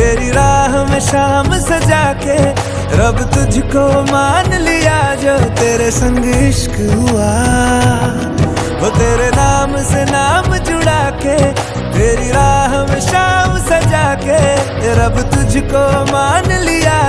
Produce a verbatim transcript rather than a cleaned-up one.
तेरी राह में शाम सजा के रब तुझको मान लिया। जो तेरे संग इश्क हुआ वो तेरे नाम से नाम जुड़ा के, तेरी राह में शाम सजा के रब तुझको मान लिया।